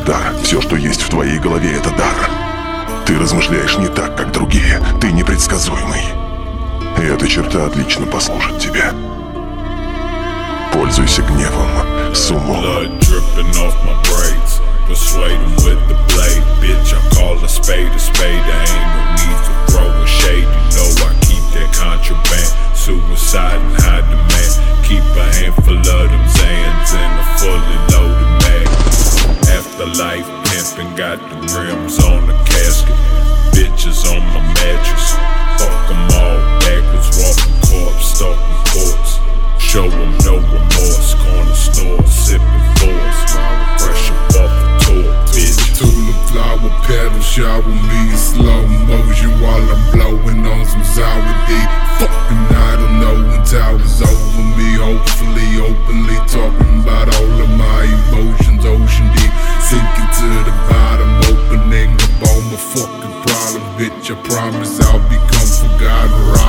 дар. Все, что есть в твоей голове, это дар. Ты размышляешь не так, как другие. Ты непредсказуемый. И эта черта отлично послужит тебе. Пользуйся гневом с умом. Persuade him with the blade, bitch, I call a spade a spade. There ain't no need for throwing shade. You know I keep that contraband. Suicide and high demand. Keep a handful of them Zans in a fully loaded mag. Afterlife pimpin', got the rims on the casket. Bitches on my mattress. Fuck them all backwards, walking corpse, stalking courts. Show them no remorse, corner store, sipping force. Fresh up off the tour, bitch. Tulip flower petal, shower me in slow motion while I'm blowing on some sour D. Fucking I don't know when towers over me. Hopefully, openly talking about all of my emotions. Ocean deep, sinking to the bottom, opening up all my fucking problems. Bitch, I promise I'll become forgotten.